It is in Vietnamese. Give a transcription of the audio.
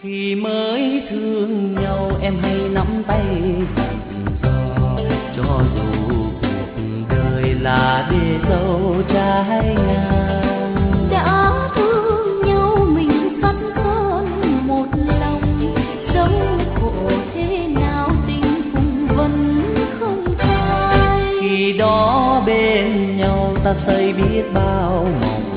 Khi mới thương nhau em hay nắm tay dặn dò, cho dù cuộc đời là bể dâu trái ngang. Đã thương nhau mình bắt con một lòng, dẫu khổ thế nào tình cùng vẫn không phai. Khi đó bên nhau ta xây biết bao mộng